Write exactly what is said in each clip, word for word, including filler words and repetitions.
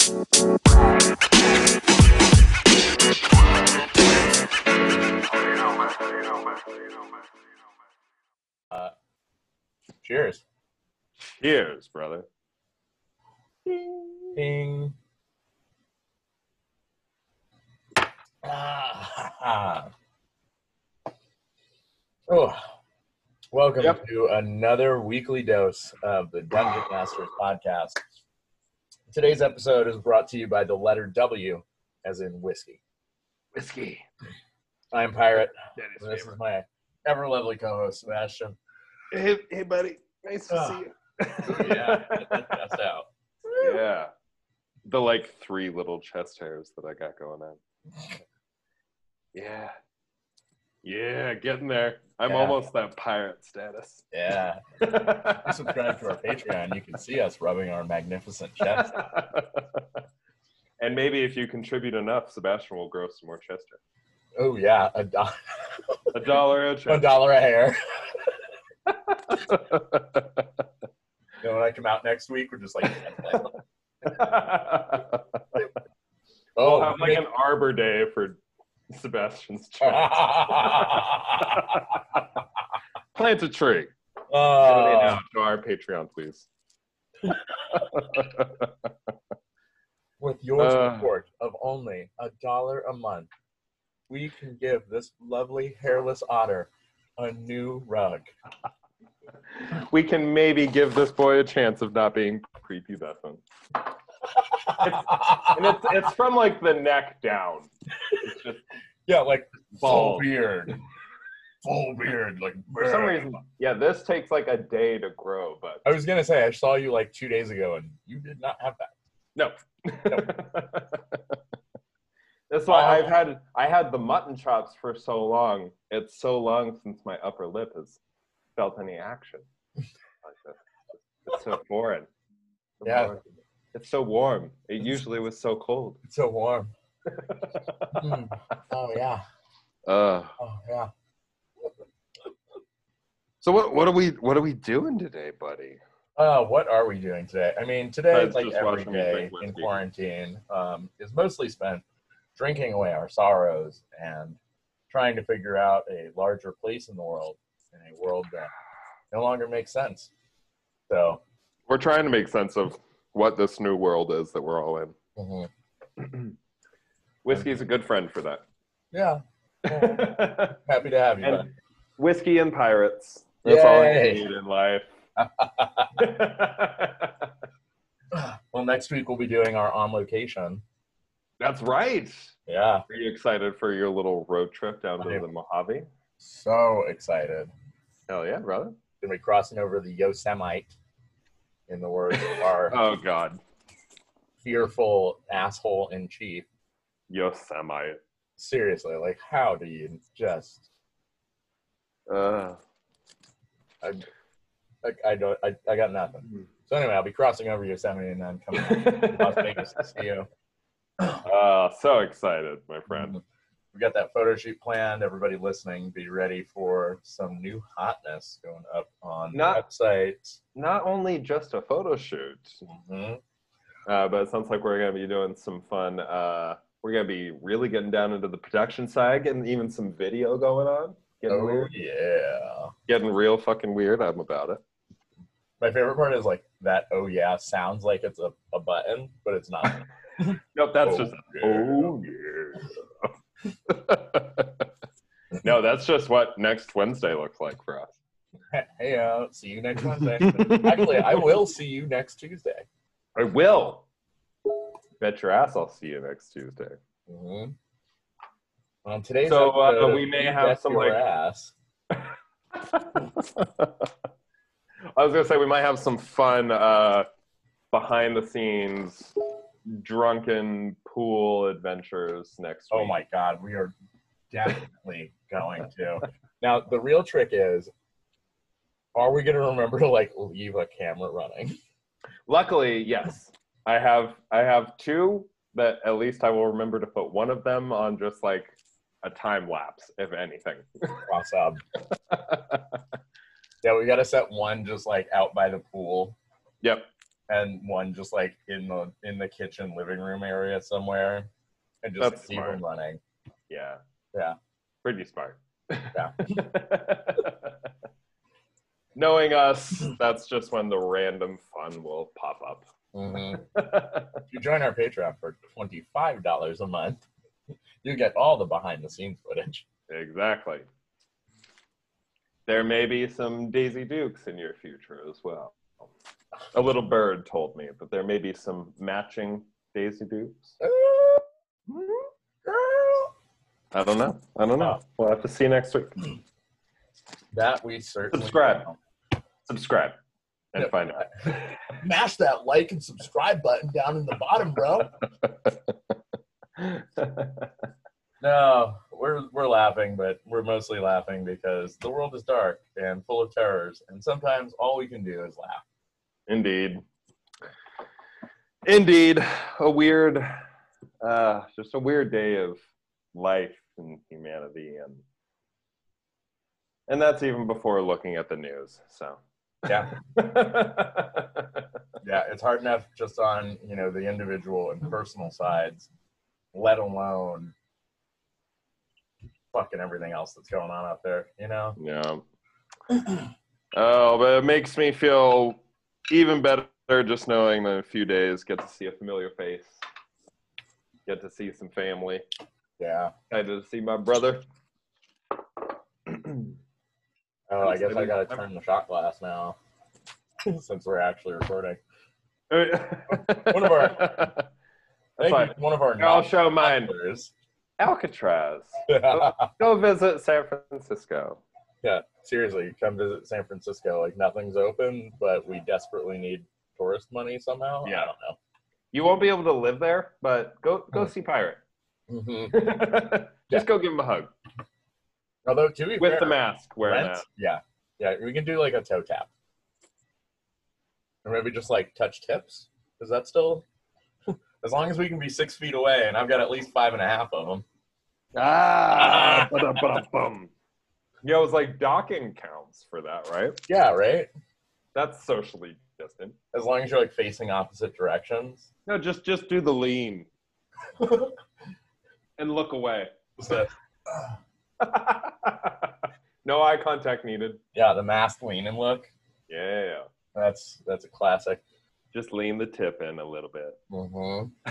Uh, cheers. Cheers, brother. Ding. Ah. Oh, welcome Yep. to another weekly dose of the Dungeon Masters podcast. Today's episode is brought to you by the letter W, as in whiskey. Whiskey. I'm Pirate. That is This favorite. is my ever lovely co-host, Sebastian. Hey, hey, buddy. Nice to Oh. see you. Yeah, get that chest out. Yeah. The like three little chest hairs that I got going on. Yeah. Yeah, getting there. I'm Yeah. almost that pirate status. Yeah. If you subscribe to our Patreon, you can see us rubbing our magnificent chest. And maybe if you contribute enough, Sebastian will grow some more chest hair. Oh, yeah. A, do- A dollar a a chest. dollar a hair. You know, when I come out next week, we're just like, We'll oh, have like an Arbor Day for Sebastian's chest. Plant a tree. Donate uh, now to our Patreon, please. with your Uh. support of only a dollar a month, we can give this lovely hairless otter a new rug. We can maybe give this boy a chance of not being prepubescent. It's, and it's, it's from like the neck down. It's just Yeah, like full bald. beard. Full beard. Like, For some reason, yeah, this takes like a day to grow, but I was going to say, I saw you like two days ago, and you did not have that. no. That's why Oh. I've had I had the mutton chops for so long. It's so long since my upper lip has felt any action. Like this. It's so foreign. So Yeah. foreign. It's so warm. It usually was so cold. It's so warm. Mm. Oh, yeah. Uh, Oh, yeah. so what what are we what are we doing today, buddy? Uh, what are we doing today? I mean, today, Besides like just every watching me day drink in whiskey. quarantine, um, is mostly spent drinking away our sorrows and trying to figure out a larger place in the world, in a world that no longer makes sense. So, We're trying to make sense of what this new world is that we're all in. mhm. Whiskey's a good friend for that. yeah, happy to have you. And whiskey and pirates. That's all I Yay. need in life. Well, next week we'll be doing our on location. That's right. Yeah, Are you excited for your little road trip down to I am. the Mojave? so excited. Hell yeah, brother. Gonna be crossing over the Yosemite, in the words of our Oh, God. fearful asshole in chief. Yosemite. Seriously, like, how do you just? Uh, I, I, I don't. I, I got nothing. So anyway, I'll be crossing over Yosemite and then coming to Las Vegas to see you. uh, so excited, my friend. We got that photo shoot planned. Everybody listening, be ready for some new hotness going up on Not- the website. Not only just a photo shoot, Mhm. uh, but it sounds like we're going to be doing some fun. Uh, we're going to be really getting down into the production side, getting even some video going on. Getting Oh weird. yeah. Getting real fucking weird. I'm about it. My favorite part is like that. Oh yeah, sounds like it's a, a button, but it's not. Nope, that's Oh, just, yeah. oh, yeah. No, that's just what next Wednesday looks like for us. Hey, uh, see you next Wednesday. Actually, I will see you next Tuesday. I will. Bet your ass I'll see you next Tuesday. Mm-hmm. On today's So, uh, episode, we may you have bet some, your like- ass. I was gonna say we might have some fun uh, behind the scenes drunken pool adventures next week. Oh my God, we are definitely going to. Now, the real trick is, are we going to remember to like leave a camera running? Luckily, yes. I have I have two that at least I will remember to put one of them on just like a time lapse, if anything. Cross up. Yeah, we got to set one just like out by the pool. Yep. and one just like in the in the kitchen living room area somewhere, and just That's keep smart. them running. Yeah. Yeah. Pretty smart. Yeah. Knowing us, that's just when the random fun will pop up. Mm-hmm. If you join our Patreon for twenty-five dollars a month, you get all the behind-the-scenes footage. Exactly. There may be some Daisy Dukes in your future as well. A little bird told me, but there may be some matching Daisy Dukes. I don't know. I don't know. We'll have to see next week. That we certainly Subscribe. will. Subscribe and Yep. find out. Mash that like and subscribe button down in the bottom, bro. No, we're we're laughing, but we're mostly laughing because the world is dark and full of terrors, and sometimes all we can do is laugh. Indeed. Indeed. A weird, uh, just a weird day of life and humanity, and and that's even before looking at the news. So Yeah. Yeah, it's hard enough just on, you know, the individual and personal sides, let alone fucking everything else that's going on out there, you know? Yeah. Oh, but it makes me feel even better just knowing that in a few days get to see a familiar face, get to see some family. Yeah. Excited to see my brother. Oh, I guess I gotta turn the shot glass now, since we're actually recording. One of our, I think one of our I'll show mine. non-sponsors. Alcatraz. Go, go visit San Francisco. Yeah, seriously, come visit San Francisco. Like, nothing's open, but we desperately need tourist money somehow. Yeah. I don't know. You won't be able to live there, but go go Hmm. see Pirate. Mm-hmm. Just go give him a hug. Although, to be With fair, the mask, wearing rent, that. yeah, yeah, we can do like a toe tap, or maybe just like touch tips. Is that still? As long as we can be six feet away, and I've got at least five and a half of them. Ah, ba-da-ba-da-bum. Yeah, it was like docking counts for that, right? Yeah, right. That's socially distant. As long as you're like facing opposite directions. No, just just do the lean and look away. So, No eye contact needed. yeah, the mask lean and look. Yeah, That's that's a classic. just lean the tip in a little bit. Mm-hmm.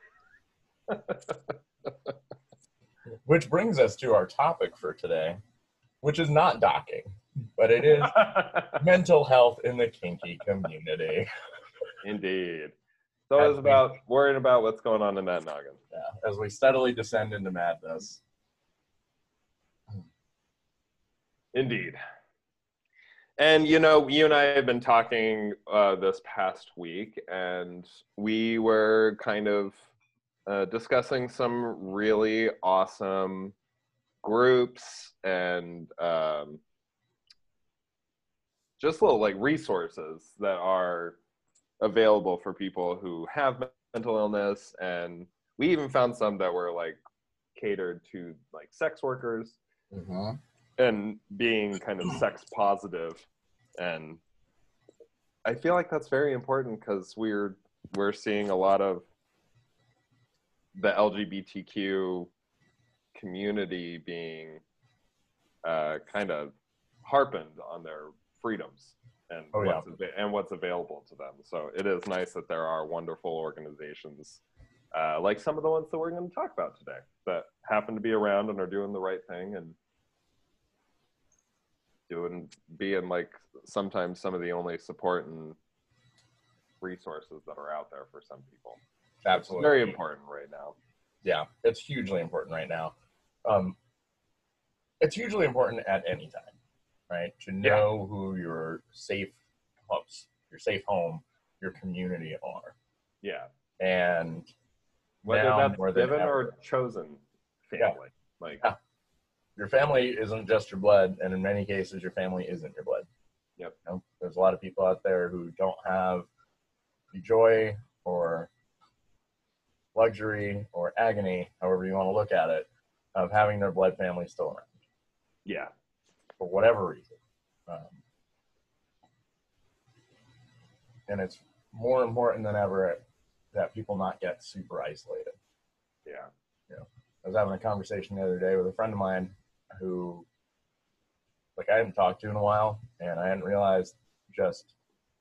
Which brings us to our topic for today, which is not docking, but it is mental health in the kinky community. Indeed. So it's about worrying about what's going on in that noggin. Yeah, as we steadily descend into madness. Indeed. And, you know, you and I have been talking uh, this past week, and we were kind of uh, discussing some really awesome groups and um, just little, like, resources that are available for people who have mental illness. And we even found some that were, like, catered to, like, sex workers. Mm-hmm. And being kind of sex positive. And I feel like that's very important because we're we're seeing a lot of the L G B T Q community being uh, kind of harpened on their freedoms and Oh, yeah. what's av- and what's available to them. So it is nice that there are wonderful organizations uh, like some of the ones that we're going to talk about today that happen to be around and are doing the right thing and doing being like sometimes some of the only support and resources that are out there for some people. Absolutely. It's very important right now. Yeah, it's hugely important right now. Um, it's hugely important at any time, right? To know yeah. who your safe homes, your safe home, your community are. Yeah. And whether now that's more than given ever, or chosen family. Yeah. Like yeah. Your family isn't just your blood, and in many cases, your family isn't your blood. Yep. You know, there's a lot of people out there who don't have the joy or luxury or agony, however you want to look at it, of having their blood family still around. Yeah. For whatever reason. Um, and it's more important than ever that people not get super isolated. Yeah. You know, I was having a conversation the other day with a friend of mine who, like, I hadn't talked to in a while, and I hadn't realized just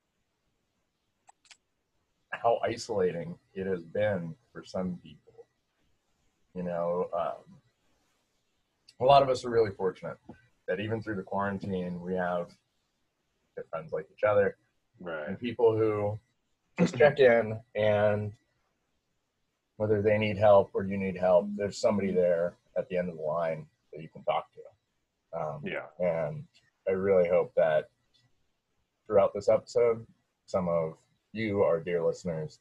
how isolating it has been for some people. You know, um, a lot of us are really fortunate that even through the quarantine, we have good friends like each other, Right. and people who just check in, and whether they need help or you need help, there's somebody there at the end of the line that you can talk to. Um, Yeah. And I really hope that throughout this episode, some of you, our dear listeners,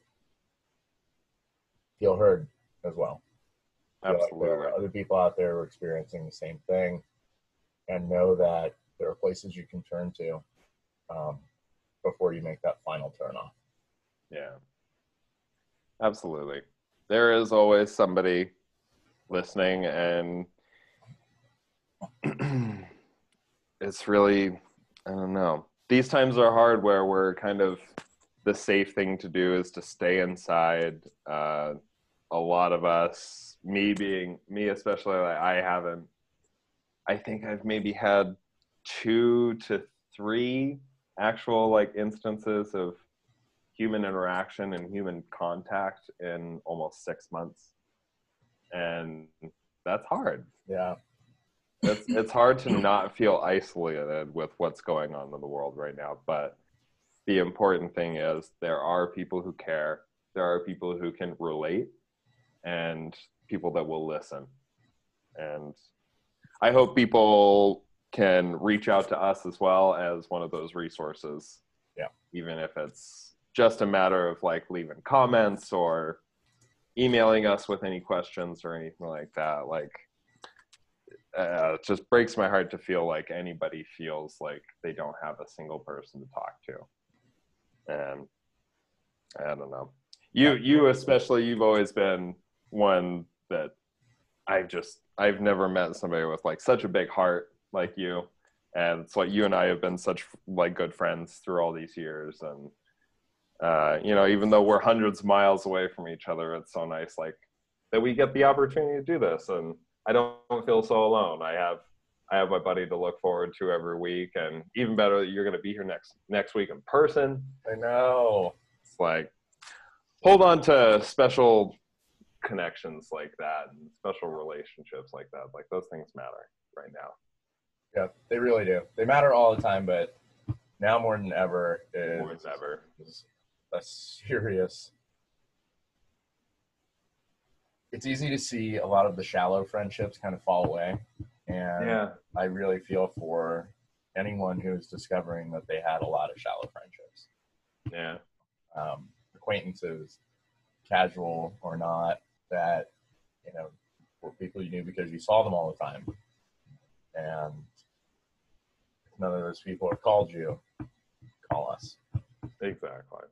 feel heard as well. Feel like Absolutely. there are other people out there who are experiencing the same thing, and know that there are places you can turn to um, before you make that final turn off. Yeah. Absolutely. There is always somebody listening, and it's really, I don't know. These times are hard where we're kind of, the safe thing to do is to stay inside. Uh, a lot of us, me being, me especially, like, I haven't, I think I've maybe had two to three actual like instances of human interaction and human contact in almost six months. And that's hard. Yeah. It's, it's hard to not feel isolated with what's going on in the world right now. But the important thing is there are people who care. There are people who can relate, and people that will listen. And I hope people can reach out to us as well as one of those resources. Yeah. Even if it's just a matter of like leaving comments or emailing us with any questions or anything like that. Like, uh, it just breaks my heart to feel like anybody feels like they don't have a single person to talk to. And I don't know. You, you especially, you've always been one that I just, I've never met somebody with like such a big heart like you. And it's like you and I have been such like good friends through all these years. And, uh, you know, even though we're hundreds of miles away from each other, it's so nice like that we get the opportunity to do this. And I don't feel so alone. I have, I have my buddy to look forward to every week, and even better that you're going to be here next, next week in person. I know. It's like, hold on to special connections like that and special relationships like that. Like those things matter right now. Yeah, they really do. They matter all the time, but now more than ever is, More than ever. is a serious. It's easy to see a lot of the shallow friendships kind of fall away. And Yeah. I really feel for anyone who's discovering that they had a lot of shallow friendships. Yeah. Um, acquaintances, casual or not, that, you know, were people you knew because you saw them all the time. And if none of those people have called you, call us. Exactly.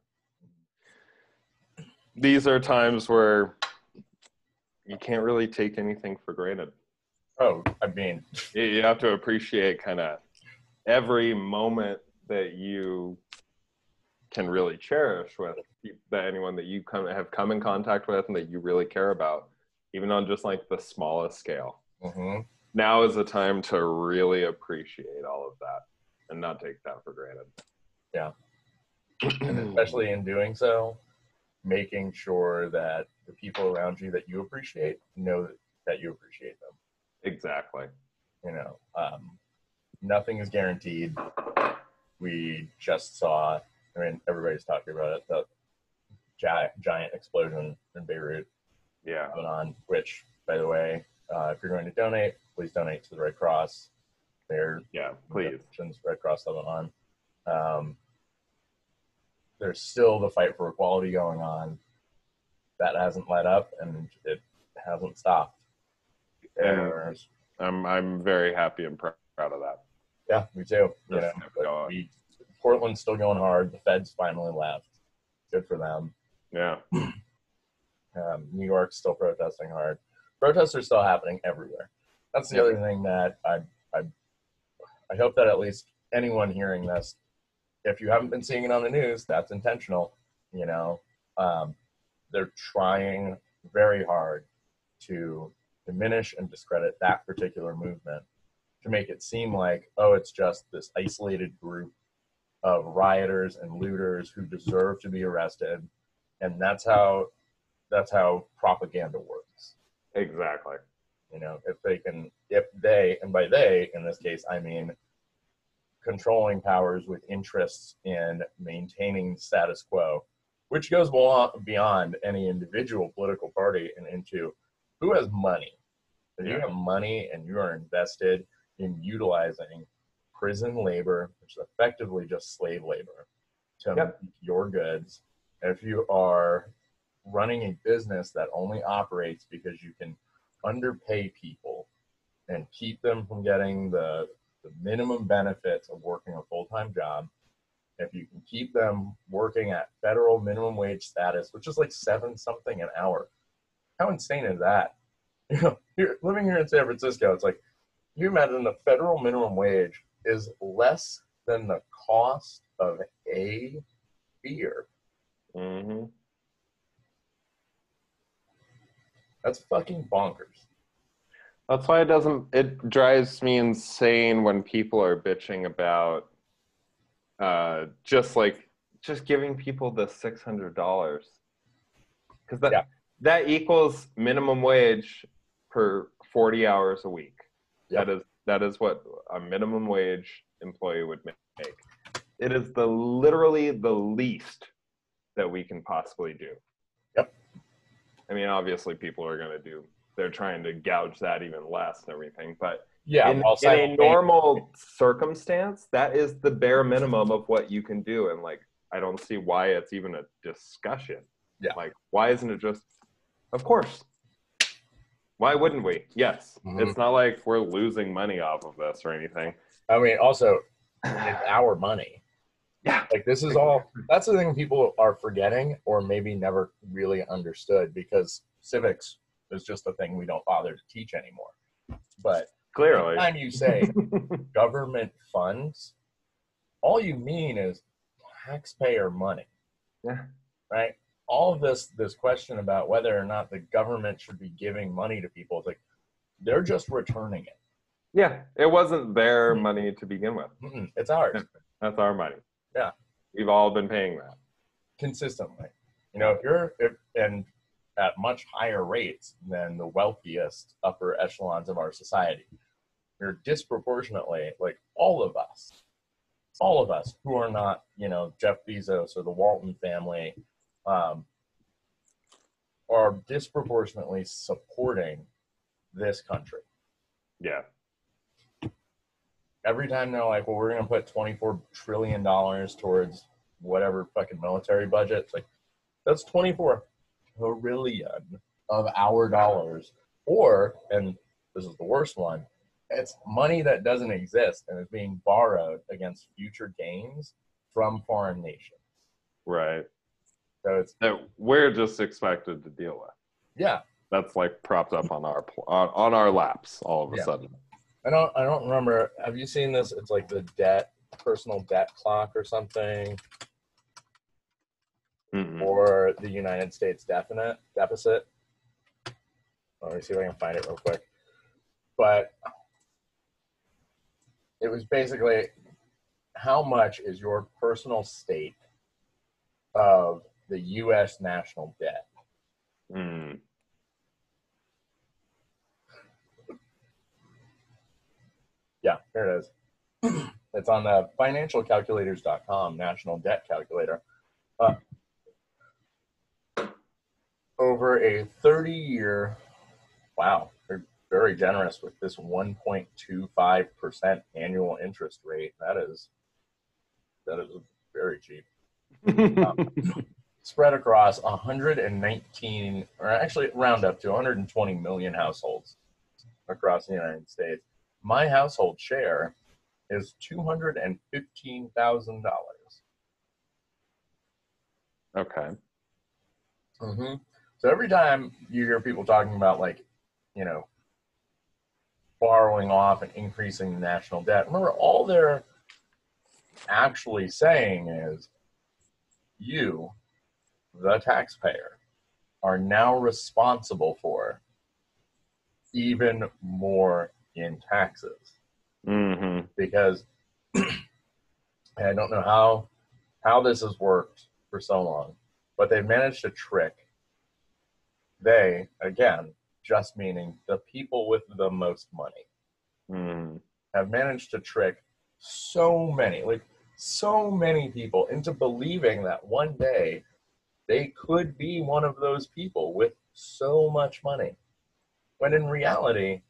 These are times where you can't really take anything for granted. Oh, I mean, You have to appreciate kind of every moment that you can really cherish with that anyone that you come have come in contact with and that you really care about, even on just like the smallest scale. mm-hmm. Now is the time to really appreciate all of that and not take that for granted. Yeah. And especially in doing so, making sure that the people around you that you appreciate know that you appreciate them. Exactly. You know, um, nothing is guaranteed. We just saw, I mean, everybody's talking about it, the giant, giant explosion in Beirut Yeah. going on, which, by the way, uh, if you're going to donate, please donate to the Red Cross. They're Yeah, please. Red Cross Lebanon. Um, there's still the fight for equality going on. That hasn't let up, and it hasn't stopped. There's, I'm I'm very happy and proud of that. yeah, me too. You Just know, kept but going. we, Portland's still going hard. The Feds finally left. Good for them. Yeah. Um, New York's still protesting hard. Protests are still happening everywhere. That's the Yeah. other thing that I, I, I hope that at least anyone hearing this, if you haven't been seeing it on the news, that's intentional. You know, um, they're trying very hard to diminish and discredit that particular movement to make it seem like, oh, it's just this isolated group of rioters and looters who deserve to be arrested, and that's how that's how propaganda works. Exactly. You know, if they can, if they, and by they, in this case, I mean controlling powers with interests in maintaining status quo, which goes beyond any individual political party and into who has money. If you have money and you are invested in utilizing prison labor, which is effectively just slave labor, to Yep. make your goods, if you are running a business that only operates because you can underpay people and keep them from getting the, the minimum benefits of working a full-time job, if you can keep them working at federal minimum wage status, which is like seven something an hour, how insane is that? You know, here, living here in San Francisco, it's like, you imagine the federal minimum wage is less than the cost of a beer. Mm-hmm. That's fucking bonkers. That's why it doesn't, it drives me insane when people are bitching about uh, just like, just giving people the six hundred dollars. Because that, Yeah. that equals minimum wage per forty hours a week. Yep. That is that is what a minimum wage employee would make. It is the literally the least that we can possibly do. Yep. I mean, obviously people are going to do, they're trying to gouge that even less and everything, but Yeah, in, while in a normal circumstance, that is the bare minimum of what you can do. And like, I don't see why it's even a discussion. Yeah. Like, why isn't it just, of course. Why wouldn't we? Yes. Mm-hmm. It's not like we're losing money off of this or anything. I mean, also, it's our money. Yeah. Like, this is all, that's the thing people are forgetting or maybe never really understood, because civics is just a thing we don't bother to teach anymore. But clearly, anytime you say government funds, all you mean is taxpayer money. Yeah. Right? All of this, this question about whether or not the government should be giving money to people, is like, they're just returning it. Yeah. It wasn't their money to begin with. Mm-mm, it's ours. That's our money. Yeah. We've all been paying that. Consistently. You know, if you're, if, and at much higher rates than the wealthiest upper echelons of our society, you're disproportionately, like all of us, all of us who are not, you know, Jeff Bezos or the Walton family, um, are disproportionately supporting this country. Yeah. Every time they're like, well, we're going to put twenty-four trillion dollars towards whatever fucking military budget, it's like, that's twenty-four trillion of our dollars. Or, and this is the worst one, it's money that doesn't exist and is being borrowed against future gains from foreign nations. Right. So it's that we're just expected to deal with. Yeah. That's like propped up on our on, on our laps all of a Yeah. sudden. I don't I don't remember. Have you seen this? It's like the debt, personal debt clock or something, Mm-mm. or the United States definite deficit. Let me see if I can find it real quick. But it was basically, how much is your personal state of the U S national debt? Mm. Yeah, here it is. It's on the financial calculators dot com national debt calculator. Uh, over a thirty year, wow, they're very generous with this one point two five percent annual interest rate. That is, that is very cheap. um, spread across one hundred nineteen, or actually round up to one hundred twenty million households across the United States. My household share is two hundred fifteen thousand dollars. Okay. Mm-hmm. So every time you hear people talking about, like, you know, borrowing off and increasing the national debt, remember, all they're actually saying is, you, the taxpayer, are now responsible for even more in taxes. Mm-hmm. Because I don't know how how this has worked for so long, but they've managed to trick, they, again, just meaning the people with the most money, Mm. have managed to trick so many, like so many people into believing that one day they could be one of those people with so much money. When in reality,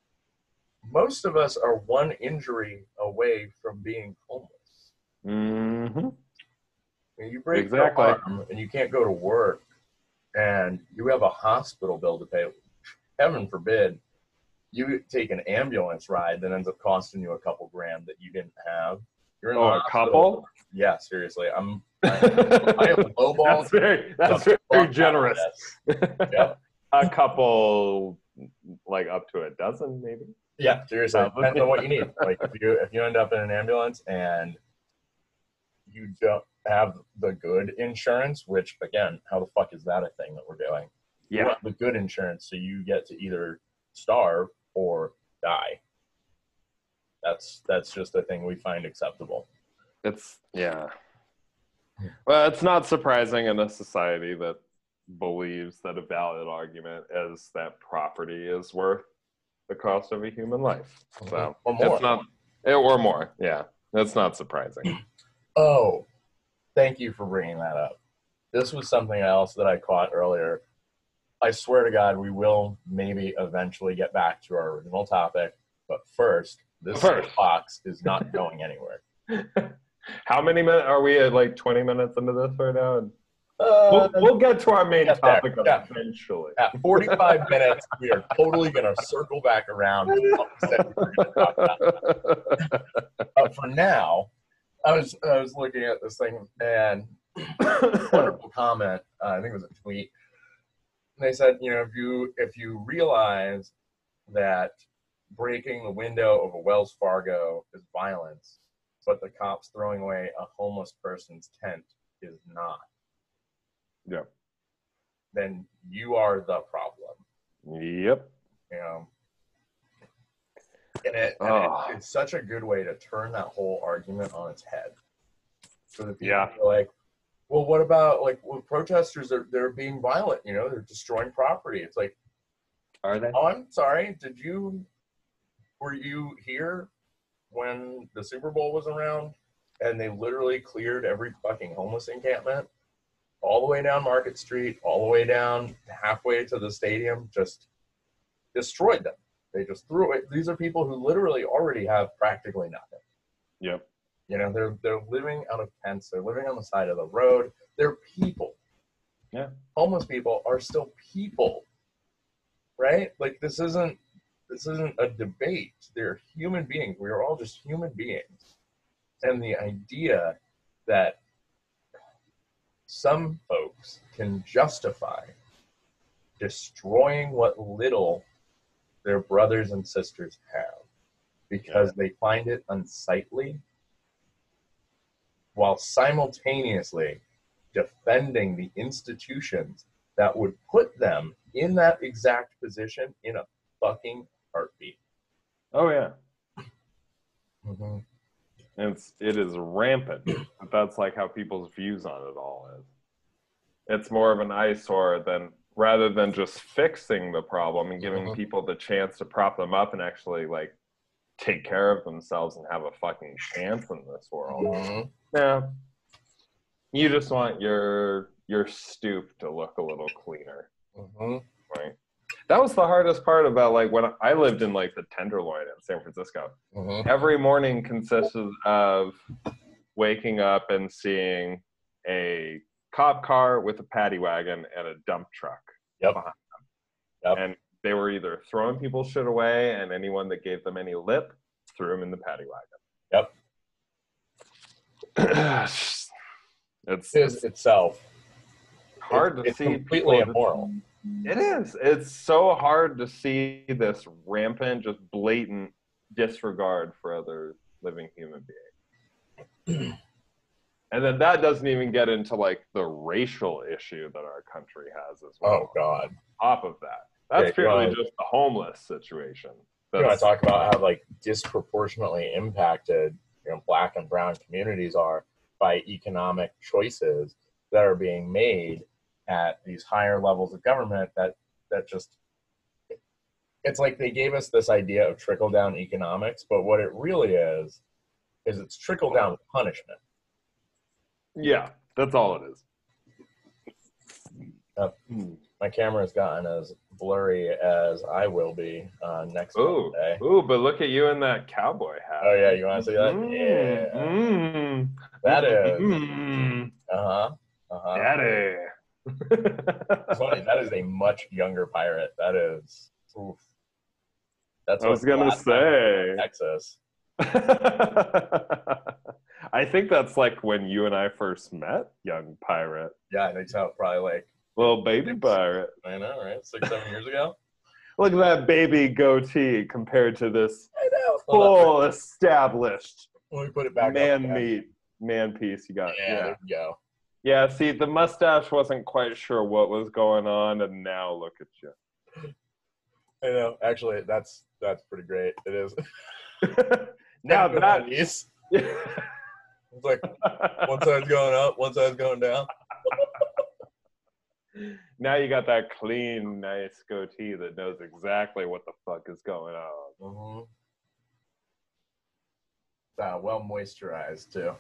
most of us are one injury away from being homeless. Mm-hmm. When you break Exactly. your arm and you can't go to work and you have a hospital bill to pay, heaven forbid, you take an ambulance ride that ends up costing you a couple grand that you didn't have. You're in Oh, the a hospital. couple? Yeah, seriously. I'm I, I am lowball. That's very, that's very generous. Yep. A couple, like up to a dozen, maybe. Yeah, seriously. It depends on what you need. Like if you if you end up in an ambulance and you don't have the good insurance, which again, how the fuck is that a thing that we're doing? You Yeah. want the good insurance so you get to either starve or die. That's that's just a thing we find acceptable. It's yeah. Well, it's not surprising in a society that believes that a valid argument is that property is worth the cost of a human life. So Or more. It's not, or more. Yeah, that's not surprising. Oh, thank you for bringing that up. This was something else that I caught earlier. I swear to God, we will maybe eventually get back to our original topic. But first, this First. box is not going anywhere. How many minutes are we at? Like twenty minutes into this right now? Uh, We'll, we'll get to our main get there. topic Yeah. eventually. At forty-five minutes, we are totally going to circle back around to what we said we were going to talk about. But for now, I was I was looking at this thing and wonderful comment. Uh, I think it was a tweet. And they said, you know, if you if you realize that breaking the window of a Wells Fargo is violence, but the cops throwing away a homeless person's tent is not, Yeah. then you are the problem. Yep. You know, and, it, and Oh. it, it's such a good way to turn that whole argument on its head. So the people Yeah. are like, well, what about like well, protesters are they're being violent? You know, they're destroying property. It's like, Are they? oh, I'm sorry. Did you were you here when the Super Bowl was around and they literally cleared every fucking homeless encampment all the way down Market Street, all the way down halfway to the stadium, just destroyed them. They just threw it. These are people who literally already have practically nothing. Yep. You know, they're they're living out of tents. They're living on the side of the road. They're people. Yeah. Homeless people are still people, right? Like this isn't this isn't a debate. They're human beings. We are all just human beings. And the idea that some folks can justify destroying what little their brothers and sisters have because they find it unsightly, while simultaneously defending the institutions that would put them in that exact position in a fucking heartbeat. Oh yeah. Mm-hmm. It's it is rampant. But that's like how people's views on it all is. It's more of an eyesore than rather than just fixing the problem and giving Mhm. people the chance to prop them up and actually like take care of themselves and have a fucking chance in this world. Mhm. Yeah. You just want your your stoop to look a little cleaner. Mhm. Right. That was the hardest part about like when I lived in like the Tenderloin in San Francisco. Mhm. Every morning consisted of waking up and seeing a cop car with a paddy wagon and a dump truck Yep. behind Yep. them. And they were either throwing people's shit away, and anyone that gave them any lip threw them in the paddy wagon. Yep. it's, It is it's itself. hard it's, to it's see completely people immoral. It is. It's so hard to see this rampant, just blatant disregard for other living human beings. And then that doesn't even get into like the racial issue that our country has as well. Oh God! On top of that, that's Yeah, purely wanna, just the homeless situation. You want to talk about how like disproportionately impacted, you know, Black and brown communities are by economic choices that are being made at these higher levels of government. That that just it's like they gave us this idea of trickle down economics, but what it really is is it's trickle down punishment. Yeah, that's all it is. Uh, my camera has gotten as blurry as I will be uh, next ooh, Monday. Ooh, but look at you in that cowboy hat. Oh yeah, you want to see that? Mm, yeah, mm, that is. Mm, uh huh. Uh huh. Daddy. It's funny. That is a much younger pirate. That is. Oof. That's I was gonna say Texas. I think that's like when you and I first met, young pirate. Yeah, I think so. Probably like little baby six, pirate. I know, right? Six, seven years ago. Look at that baby goatee compared to this I know. full established Let me put it back man up meat, man piece you got. Yeah, yeah, there you go. Yeah, see, the mustache wasn't quite sure what was going on, and now look at you. I know. Actually, that's that's pretty great. It is. Now that it's like one side's going up, one side's going down. Now you got that clean, nice goatee that knows exactly what the fuck is going on. Mm-hmm. Uh, well moisturized too.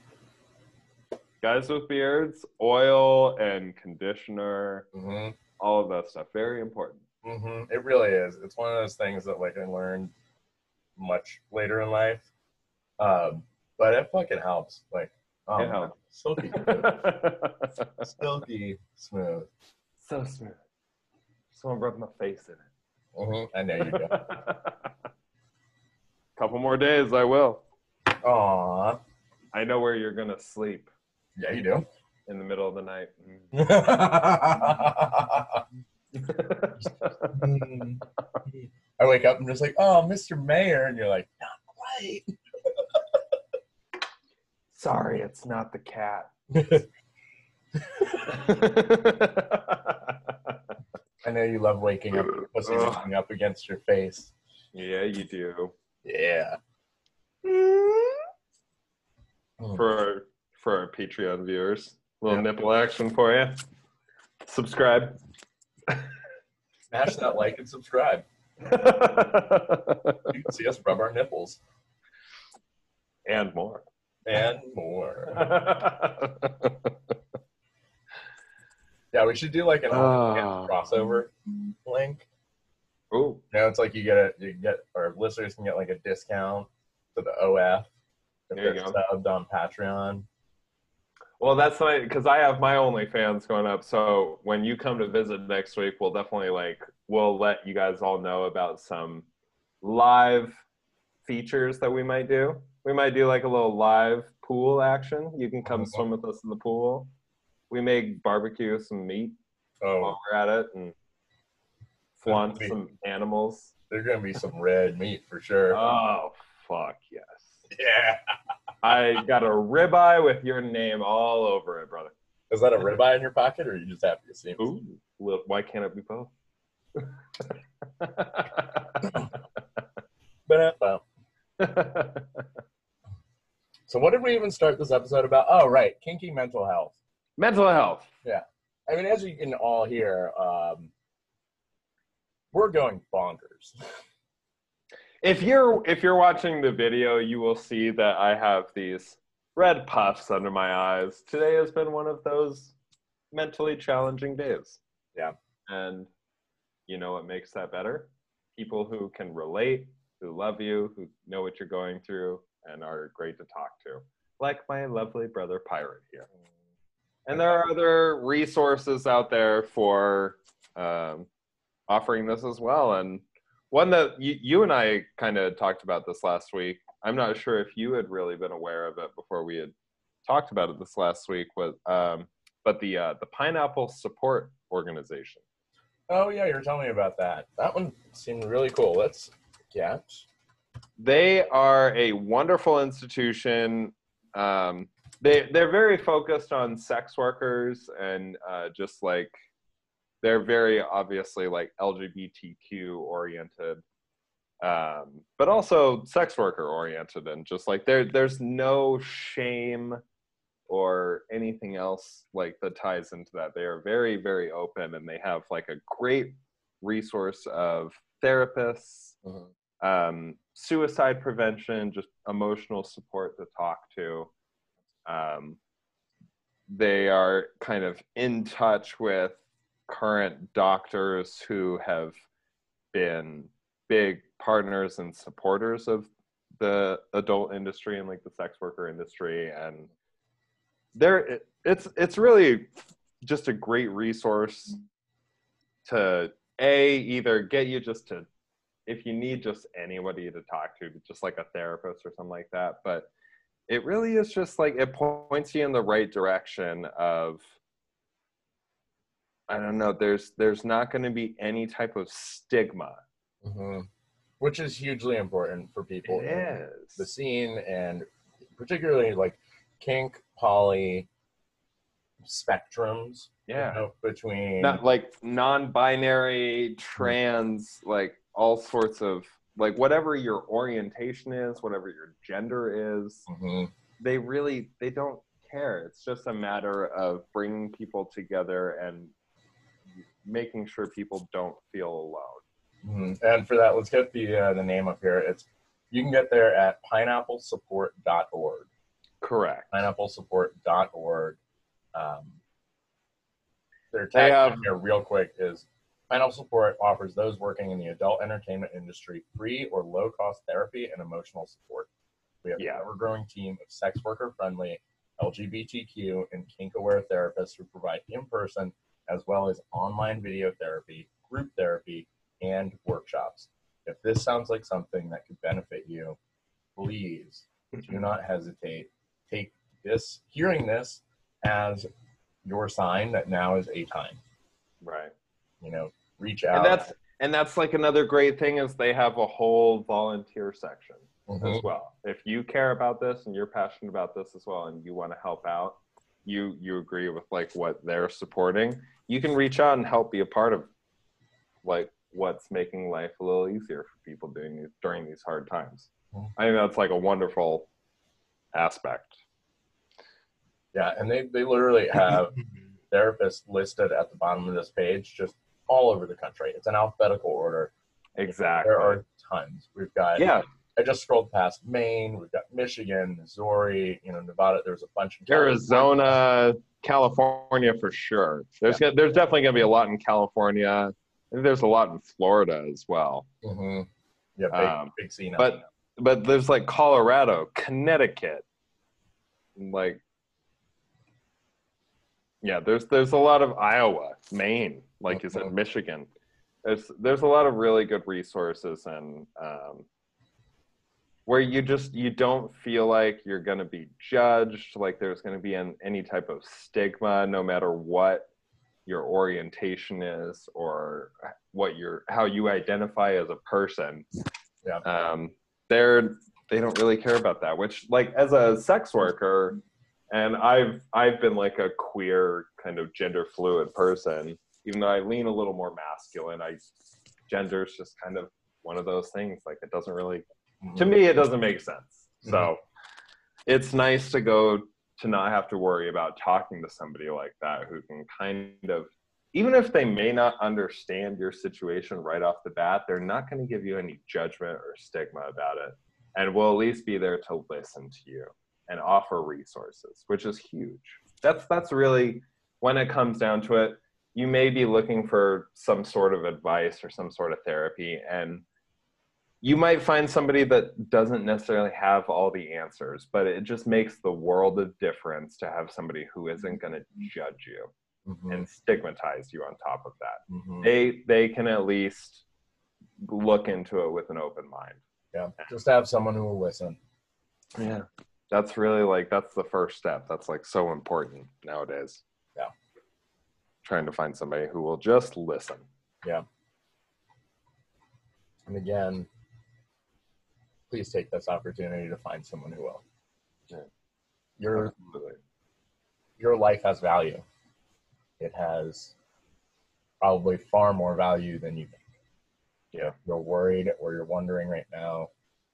Guys with beards, oil and conditioner, mm-hmm. all of that stuff, very important. Mm-hmm. It really is. It's one of those things that like I learned much later in life, um, but it fucking helps. Like, oh, it helps. Silky smooth. Silky smooth. So smooth. Just want to rub my face in it. Mm-hmm. I know you do. Couple more days, I will. Aww. I know where you're gonna sleep. Yeah, you do. In the middle of the night. Mm. I wake up and just like, oh, Mister Mayor, and you're like, not quite. Sorry, it's not the cat. I know you love waking up, pussy waking up against your face. Yeah, you do. Yeah. For for our Patreon viewers, a little yeah. nipple action for you. Subscribe. Smash that like and subscribe. You can see us rub our nipples. And more. And more. Yeah, we should do like an uh, crossover link. Oh, you know, it's like you get a you get our listeners can get like a discount to the O F if there they're you go. subbed on Patreon. Well, that's like because I have my OnlyFans going up. So when you come to visit next week, we'll definitely like we'll let you guys all know about some live features that we might do. We might do like a little live pool action. You can come mm-hmm. swim with us in the pool. We may barbecue some meat oh. while we're at it and flaunt be, some animals. There's gonna be some red meat for sure. Oh fuck yes! Yeah. I got a ribeye with your name all over it, brother. Is that a ribeye in your pocket, or are you just happy to see me? Ooh, well, why can't it be both? So what did we even start this episode about? Oh, right. Kinky mental health. Mental health. Yeah. I mean, as you can all hear, um, we're going bonkers. If you're if you're watching the video, you will see that I have these red puffs under my eyes. Today has been one of those mentally challenging days. Yeah. And you know what makes that better? People who can relate, who love you, who know what you're going through, and are great to talk to. Like my lovely brother Pirate here. And there are other resources out there for um, offering this as well. And one that you, you and I kind of talked about this last week. I'm not sure if you had really been aware of it before we had talked about it this last week, was, um, but the uh, the Pineapple Support Organization. Oh, yeah, you were telling me about that. That one seemed really cool. Let's get... They are a wonderful institution. Um, they they're very focused on sex workers and uh, just like they're very obviously like L G B T Q oriented, um, but also sex worker oriented, and just like there there's no shame or anything else like that ties into that. They are very, very open, and they have like a great resource of therapists, mm-hmm. um, suicide prevention, just emotional support to talk to. Um, they are kind of in touch with current doctors who have been big partners and supporters of the adult industry and like the sex worker industry, and there it's it's really just a great resource to a either get you just to, if you need just anybody to talk to, just like a therapist or something like that, but it really is just like it points you in the right direction of, I don't know, there's there's not going to be any type of stigma, mm-hmm. which is hugely important for people it in is. the scene, and particularly like kink, poly, spectrums, yeah, you know, between not like non-binary, trans, like all sorts of like whatever your orientation is, whatever your gender is, mm-hmm. they really they don't care. It's just a matter of bringing people together and making sure people don't feel alone. Mm-hmm. And for that, let's get the uh, the name up here. It's you can get there at pineapple support dot org. Correct. pineapple support dot org. Um, their tagline here, real quick, is Pineapple Support offers those working in the adult entertainment industry free or low-cost therapy and emotional support. We have yeah. an ever-growing team of sex worker-friendly, L G B T Q, and kink-aware therapists who provide in-person as well as online video therapy, group therapy, and workshops. If this sounds like something that could benefit you, please do not hesitate. Take this, hearing this, as your sign that now is a time. Right. You know, reach out. And that's and that's like another great thing is they have a whole volunteer section mm-hmm. as well. If you care about this and you're passionate about this as well and you want to help out, you you agree with like what they're supporting, you can reach out and help be a part of like what's making life a little easier for people doing these, during these hard times. Mm-hmm. I think that's like a wonderful aspect. Yeah, and they, they literally have therapists listed at the bottom of this page just all over the country. It's an alphabetical order. Exactly. There are tons. We've got, yeah. I just scrolled past Maine. We've got Michigan, Missouri, you know, Nevada. There's a bunch of Arizona, California for sure. There's yeah. there's definitely going to be a lot in California. I think there's a lot in Florida as well. Mm-hmm. Yeah, big, um, big scene. But, but there's like Colorado, Connecticut, like, yeah, there's there's a lot of Iowa, Maine, like mm-hmm. you said, Michigan. There's there's a lot of really good resources, and um, where you just you don't feel like you're going to be judged, like there's going to be an, any type of stigma, no matter what your orientation is or what your how you identify as a person. Yeah, um, they're they don't really care about that. Which, like, as a sex worker. And I've I've been like a queer kind of gender fluid person, even though I lean a little more masculine. I gender's just kind of one of those things. Like it doesn't really, mm-hmm. to me, it doesn't make sense. Mm-hmm. So it's nice to go to not have to worry about talking to somebody like that who can kind of, even if they may not understand your situation right off the bat, they're not going to give you any judgment or stigma about it, and will at least be there to listen to you and offer resources, which is huge. That's that's really, when it comes down to it, you may be looking for some sort of advice or some sort of therapy, and you might find somebody that doesn't necessarily have all the answers, but it just makes the world of difference to have somebody who isn't going to judge you mm-hmm. and stigmatize you on top of that. Mm-hmm. They they can at least look into it with an open mind. Yeah, just have someone who will listen. Yeah. That's really like, that's the first step. That's like so important nowadays. Yeah. Trying to find somebody who will just listen. Yeah. And again, please take this opportunity to find someone who will. Yeah. your Absolutely. your life has value. It has probably far more value than you think. Yeah. You're worried or you're wondering right now.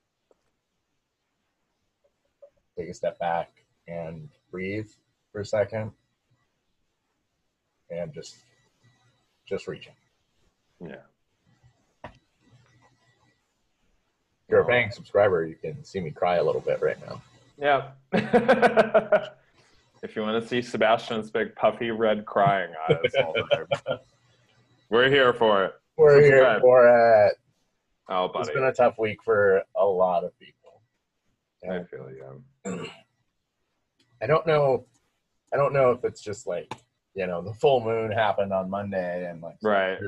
Take a step back and breathe for a second, and just just reach in. Yeah. If you're a paying subscriber, you can see me cry a little bit right now. Yeah. If you want to see Sebastian's big puffy red crying eyes all the time, we're here for it. We're Subscribe. here for it. Oh, buddy. It's been a tough week for a lot of people. I feel you. I don't know. I don't know if it's just like, you know, the full moon happened on Monday and like, Right.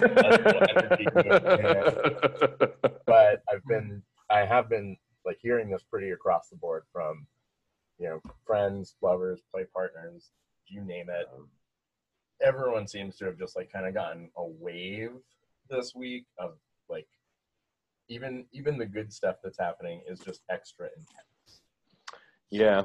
But I've been, I have been like hearing this pretty across the board from, you know, friends, lovers, play partners, you name it. Everyone seems to have just like kind of gotten a wave this week of like, even even the good stuff that's happening is just extra intense. Yeah.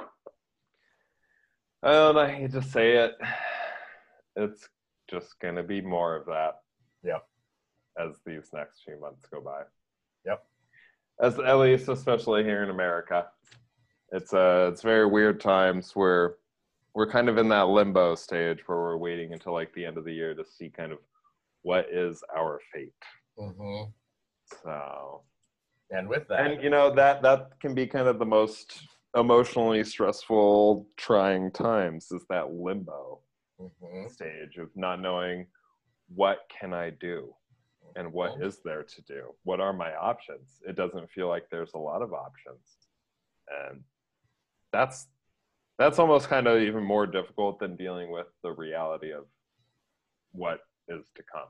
Um, I hate to say it. It's just going to be more of that. Yep. As these next few months go by. Yep. As at least, especially here in America, it's uh, it's very weird times where we're kind of in that limbo stage where we're waiting until like the end of the year to see kind of what is our fate. Mm-hmm. So, and with that, and you know that that can be kind of the most emotionally stressful, trying times is that limbo mm-hmm. stage of not knowing what can I do and what mm-hmm. is there to do. What are my options? It doesn't feel like there's a lot of options, and that's that's almost kind of even more difficult than dealing with the reality of what is to come.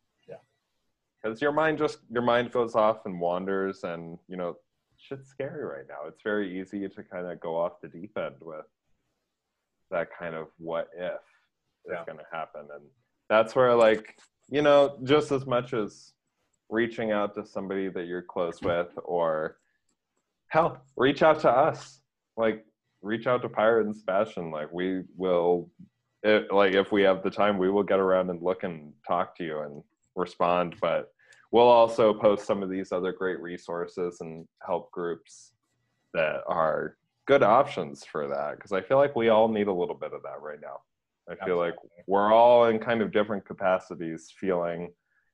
Because your mind just your mind goes off and wanders, and you know shit's scary right now. It's very easy to kind of go off the deep end with that kind of what if yeah. is going to happen, and that's where like you know just as much as reaching out to somebody that you're close with, or hell, reach out to us. Like reach out to Pirate and Sebastian. Like we will, it, like if we have the time, we will get around and look and talk to you and respond, but we'll also post some of these other great resources and help groups that are good options for that, because I feel like we all need a little bit of that right now. I feel Absolutely. like we're all in kind of different capacities feeling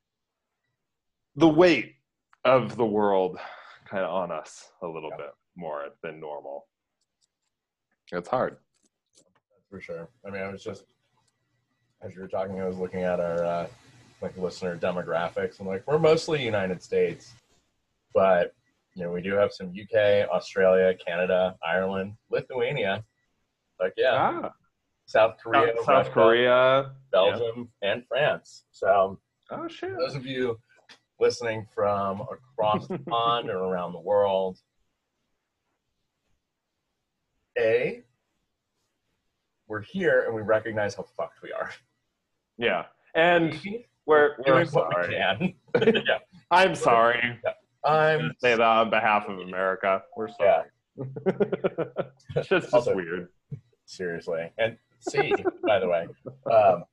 the weight of the world kind of on us a little yeah. bit more than normal. It's hard. That's for sure. I mean, I was just, as you were talking, I was looking at our uh, like listener demographics. I'm like, we're mostly United States, but you know, we do have some U K, Australia, Canada, Ireland, Lithuania. Like, yeah, ah. South Korea, South, South Russia, Korea, Belgium, yeah. and France. So, oh shit! Those of you listening from across the pond or around the world, A, we're here and we recognize how fucked we are. Yeah, and B, we're, we're doing sorry. what we can. yeah. I'm sorry. Yeah. I'm say that on behalf of America. We're sorry. Yeah. It's just, just also, weird. Seriously. And C, by the way, um,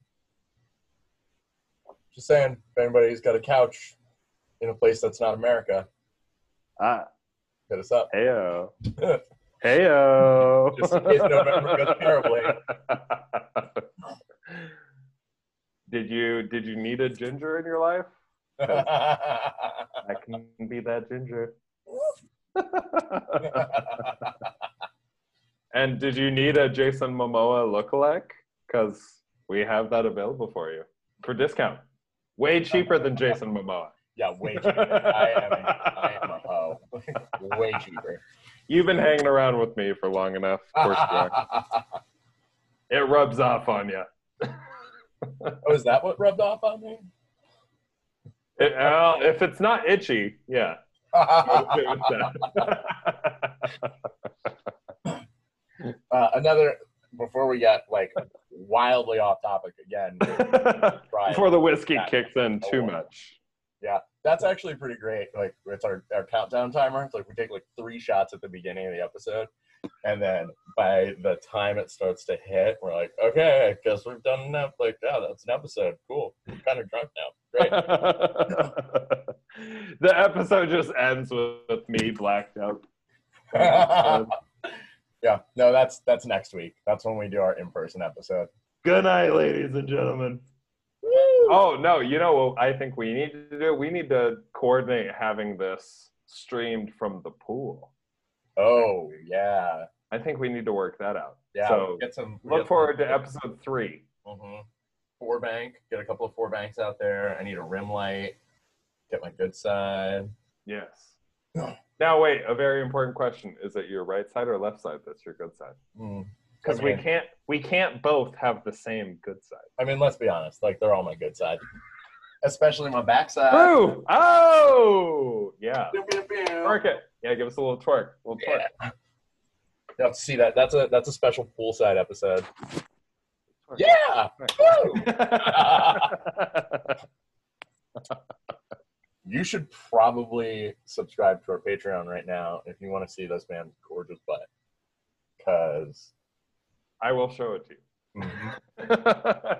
just saying, if anybody's got a couch in a place that's not America, ah, hit us up. Heyo. Heyo. Just in case November goes terribly. Did you did you need a ginger in your life? I can be that ginger. And did you need a Jason Momoa lookalike? Because we have that available for you for discount. Way cheaper than Jason Momoa. Yeah, way cheaper. I am a, I am a hoe. Way cheaper. You've been hanging around with me for long enough. Of course you are. It rubs off on you. Oh, is that what rubbed off on me? It, uh, if it's not itchy, yeah. uh, another, before we get like wildly off topic again. Before the whiskey kicks in too much. Yeah, that's actually pretty great. Like it's our, our countdown timer. It's like we take like three shots at the beginning of the episode. And then by the time it starts to hit, we're like, okay, I guess we've done enough. Like, yeah, that's an episode. Cool. I'm kind of drunk now. Great. The episode just ends with, with me blacked out. Yeah, no, that's that's next week. That's when we do our in-person episode. Good night, ladies and gentlemen. Woo! Oh, no, you know what I think we need to do? We need to coordinate having this streamed from the pool. Oh, yeah. I think we need to work that out. Yeah, So we'll get some. look get forward some, to episode three. Mm-hmm. Four bank. Get a couple of four banks out there. I need a rim light. Get my good side. Yes. Now, wait, a very important question. Is it your right side or left side that's your good side? Because Mm. we can't we can't both have the same good side. I mean, let's be honest. Like, they're all my good side. Especially my backside. True. Oh, yeah. Pew, pew, pew. Twerk it. Yeah, give us a little twerk. A little twerk. Yeah. You have to see that. That's a that's a special poolside episode. Twerk. Yeah. Woo! You should probably subscribe to our Patreon right now if you want to see this man's gorgeous butt. Because I will show it to you. mm-hmm.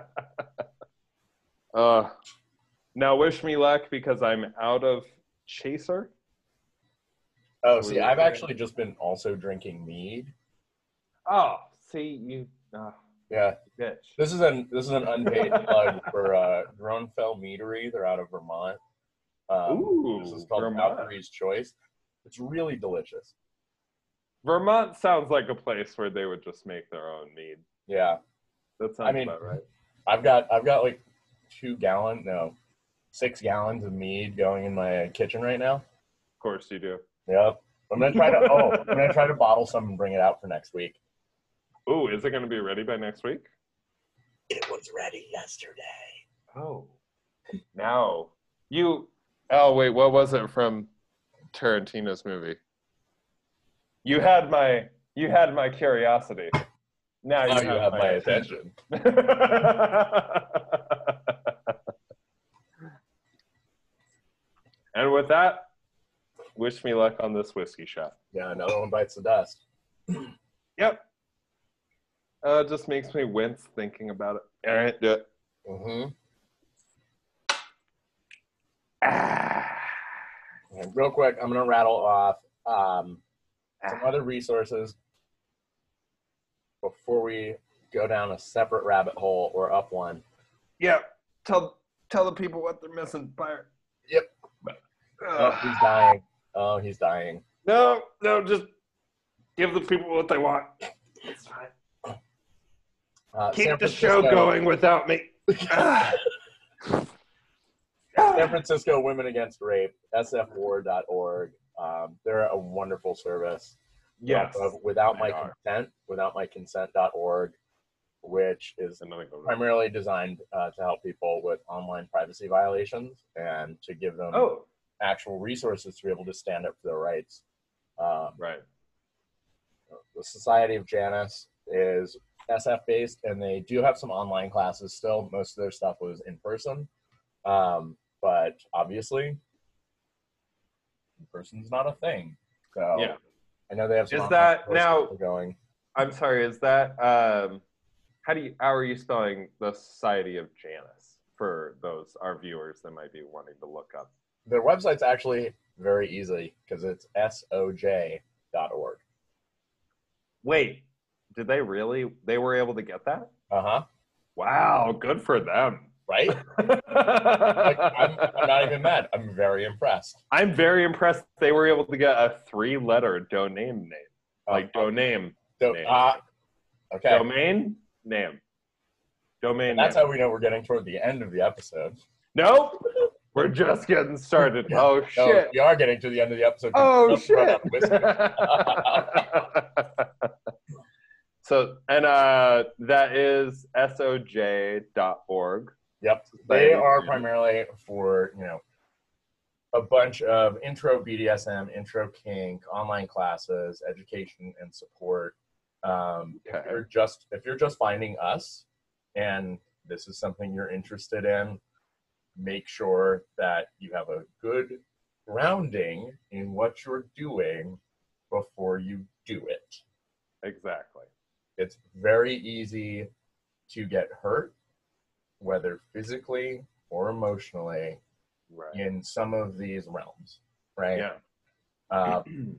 uh, now, wish me luck because I'm out of chaser. Oh, see, I've actually just been also drinking mead. Oh, see, you uh, Yeah. bitch. This is an this is an unpaid plug for uh, Dronefell Meadery. They're out of Vermont. Um, Ooh, this is called Vermont. Valkyrie's Choice. It's really delicious. Vermont sounds like a place where they would just make their own mead. Yeah, That sounds I mean, about right. I've got I've got like two gallon, no, six gallons of mead going in my kitchen right now. Of course you do. Yep. I'm gonna try to oh, I'm gonna try to bottle some and bring it out for next week. Ooh, is it going to be ready by next week? It was ready yesterday. Oh. Now, you... Oh, wait, what was it from Tarantino's movie? You had my... You had my curiosity. Now you, Now have, you have my my attention. attention. And with that, wish me luck on this whiskey shot. Yeah, another one bites the dust. Yep. Uh, it just makes me wince thinking about it. All right, do it. Mm-hmm. Ah. And real quick, I'm gonna rattle off um, some other resources before we go down a separate rabbit hole or up one. Yep. Tell tell the people what they're missing, Pirate. Yep. Oh, he's dying. Oh, he's dying. No, no, just give the people what they want. It's fine. Uh, Keep San the show Francisco- going without me. San Francisco Women Against Rape, S F war dot org. Um, they're a wonderful service. Yes. Uh, without they my are. consent, without my consent dot org, which is Another good one. primarily designed uh, to help people with online privacy violations and to give them Oh, actual resources to be able to stand up for their rights. Um, right. the Society of Janus is S F based, and they do have some online classes still. Most of their stuff was in person, um, but obviously, in person's not a thing. So Yeah. I know they have some. Is online that- courses now- going? I'm sorry, is that um how do you how are you spelling the Society of Janus for those our viewers that might be wanting to look up? Their website's actually very easy because it's S O J dot org. Wait, did they really they were able to get that? Uh huh. Wow, good for them. Right? Like, I'm, I'm not even mad. I'm very impressed. I'm very impressed they were able to get a three-letter domain name. Like Uh, domain. So, name. uh, okay. Domain name. Domain That's name. how we know we're getting toward the end of the episode. Nope. We're just getting started. Oh No, shit. we are getting to the end of the episode. Oh Just run shit. out of whiskey. So and uh that is S O J dot org. Yep. They are primarily for, you know, a bunch of intro B D S M, intro kink, online classes, education and support. Um, Okay. if you're just if you're just finding us and this is something you're interested in, make sure that you have a good grounding in what you're doing before you do it. Exactly. It's very easy to get hurt, whether physically or emotionally, Right. in some of these realms, right? Yeah. Uh,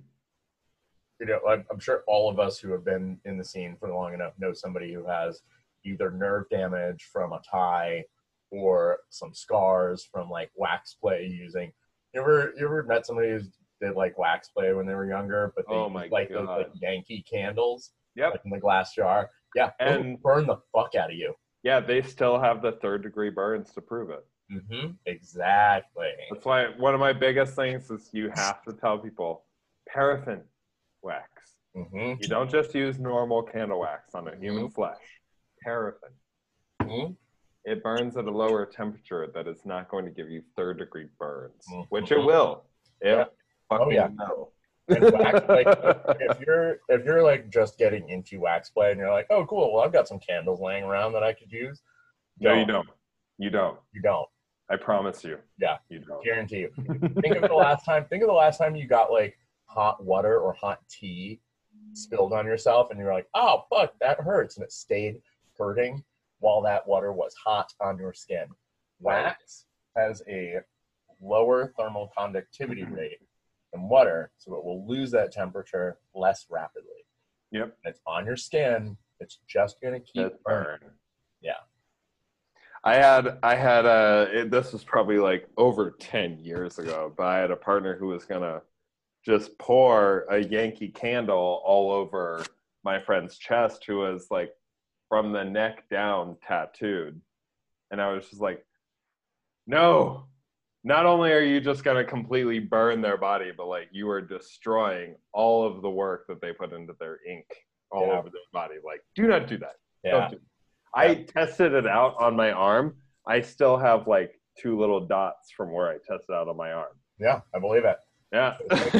you know, I'm, I'm sure all of us who have been in the scene for long enough know somebody who has either nerve damage from a tie or some scars from like wax play using. You ever you ever met somebody who did like wax play when they were younger, but they Oh used, my like those like God. Yankee candles, Yep. like in the glass jar? Yeah, those will And burn the fuck out of you. yeah, they still have the third degree burns to prove it. Mm-hmm. Exactly. That's why one of my biggest things is you have to tell people paraffin wax. Mm-hmm. You don't just use normal candle wax on a human Mhm. flesh. Paraffin. Mm-hmm. It burns at a lower temperature that is not going to give you third degree burns, Mhm. which it will. It Yeah. fucking Oh, yeah. will. And wax, like if you're if you're like just getting into wax play and you're like, oh cool, well I've got some candles laying around that I could use. No, you don't. You don't. You don't. I promise you. Yeah. You don't. Guarantee you. Think of the last time. Think of the last time you got like hot water or hot tea spilled on yourself, and you're like, "Oh fuck, that hurts," and it stayed hurting while that water was hot on your skin. Wax has a lower thermal conductivity rate than water, so it will lose that temperature less rapidly. Yep. And it's on your skin. It's just gonna keep That burning. burn. Yeah. I had I had a it, this was probably like over ten years ago, but I had a partner who was gonna just pour a Yankee candle all over my friend's chest, who was like from the neck down tattooed, and I was just like, no. Not only are you just gonna completely burn their body, but like you are destroying all of the work that they put into their ink all Yeah. over their body. Like, do not do that. Yeah. Don't do that. I tested it out on my arm. I still have like two little dots from where I tested out on my arm. Yeah, I believe it. Yeah.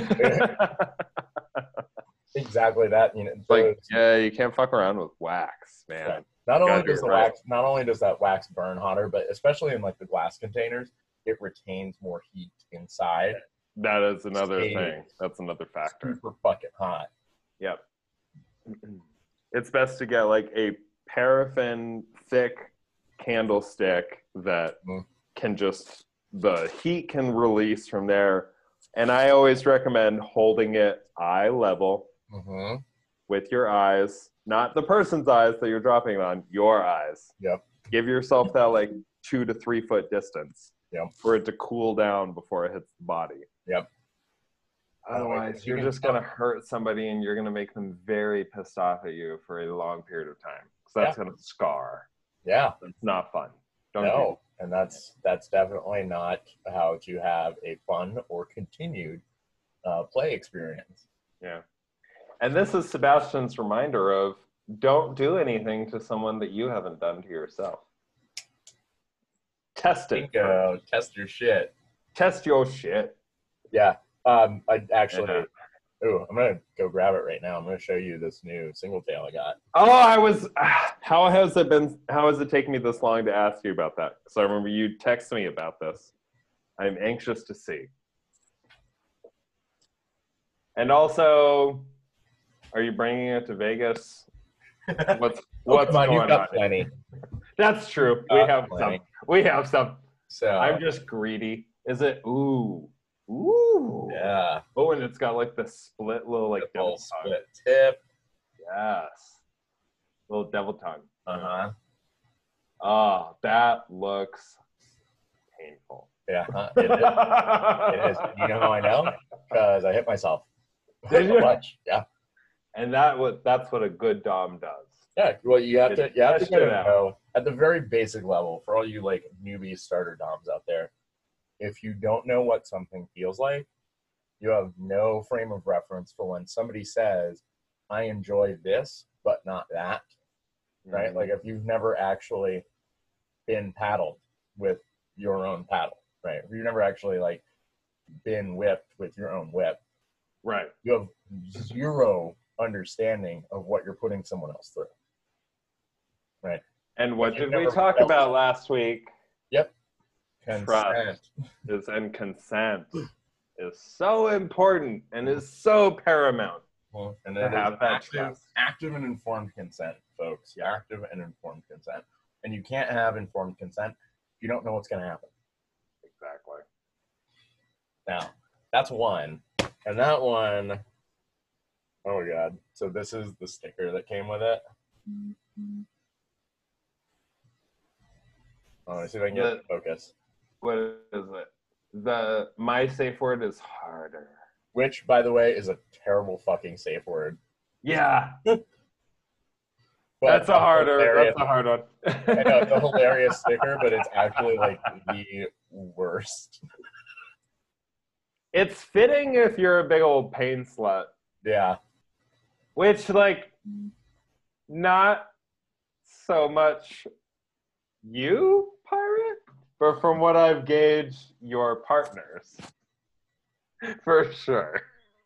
Exactly that. You know, It's like, those- yeah, you can't fuck around with wax, man. Yeah. Not You only gotta do does it the right. wax, not only does that wax burn hotter, but especially in like the glass containers, it retains more heat inside. That is another Stay thing. That's another factor. Super fucking hot. Yep. It's best to get like a paraffin thick candlestick that Mm. can just, the heat can release from there. And I always recommend holding it eye level Mm-hmm. with your eyes, not the person's eyes that you're dropping it on, your eyes. Yep. Give yourself that like two to three foot distance Yep. for it to cool down before it hits the body. Yep. Otherwise, You you're can- just going to hurt somebody and you're going to make them very pissed off at you for a long period of time. So that's going to scar. Yeah. It's not fun. Don't No. And that's that's definitely not how to have a fun or continued uh, play experience. do Yeah. And this is Sebastian's reminder of don't do anything to someone that you haven't done to yourself. Test it. Bingo. Test your shit. Test your shit. Yeah. Um. I actually. Yeah. Ooh, I'm gonna go grab it right now. I'm gonna show you this new single tail I got. Oh, I was. How has it been? How has it taken me this long to ask you about that? Because I remember you texted me about this. I'm anxious to see. And also, are you bringing it to Vegas? What's Oh, what's come on, going you've got on? plenty. That's true. We Uh, have plenty. some. We have some. So I'm just greedy. Is it? Ooh. Ooh. yeah, Oh, and it's got like the split little like the whole devil tongue. split tip. Yes. Little devil tongue. Uh huh. Oh, that looks painful. Yeah, huh? it, is. It is. You know how I know? Because I hit myself. Did you? Much. Yeah. And that what that's what a good dom does. Yeah. Well, you have to. You have to Test get it it out. know at the very basic level for all you like newbie starter doms out there. If you don't know what something feels like, you have no frame of reference for when somebody says, "I enjoy this, but not that." Right? Mhm. Like if you've never actually been paddled with your own paddle, right? If you've never actually like been whipped with your own whip, Right. you have zero understanding of what you're putting someone else through. Right? And what If did you've we never talk felt- about last week? Yep. Trust. Consent. Is and consent is so important and is so paramount. Mm-hmm. And To it have is that active, trust. active and informed consent, folks. Yeah, active and informed consent. And you can't have informed consent if you don't know what's going to happen. Exactly. Now, that's one. And that one, oh my God. So this is the sticker that came with it. Oh, let me see if I can get The- focus. What is it? The my safe word is harder. Which, by the way, is a terrible fucking safe word. Yeah, But that's a harder. hilarious- That's a hard one. I know, it's a hilarious sticker, but it's actually like the worst. It's fitting if you're a big old pain slut, Yeah. which like not so much you, pirate, but from what I've gauged, your partners for sure.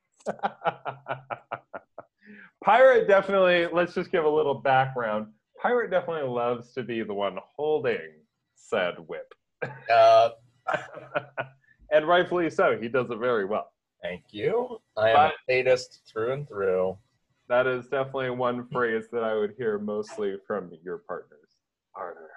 Pirate definitely, let's just give a little background. Pirate definitely loves to be the one holding said whip. Uh, And rightfully so. He does it very well. thank you. I am But- a sadist through and through. That is definitely one phrase that I would hear mostly from your partners. Harder.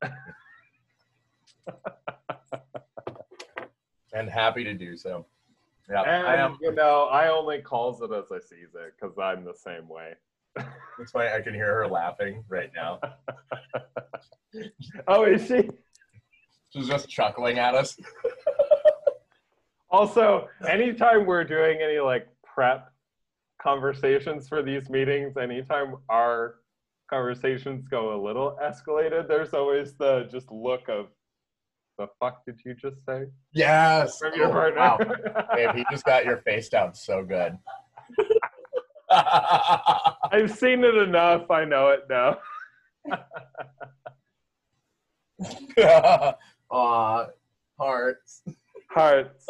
And happy to do so. Yeah, And, I am. you know, I only calls it as I sees it because I'm the same way. It's funny. I can hear her laughing right now. Oh, is she? She's just chuckling at us. Also, anytime we're doing any like prep conversations for these meetings, anytime our conversations go a little escalated, there's always the just look of, the fuck did you just say? Yes. From your Oh, partner. wow. Babe, he just got your face down so good. I've seen it enough. I know it now. Aw, hearts. Hearts.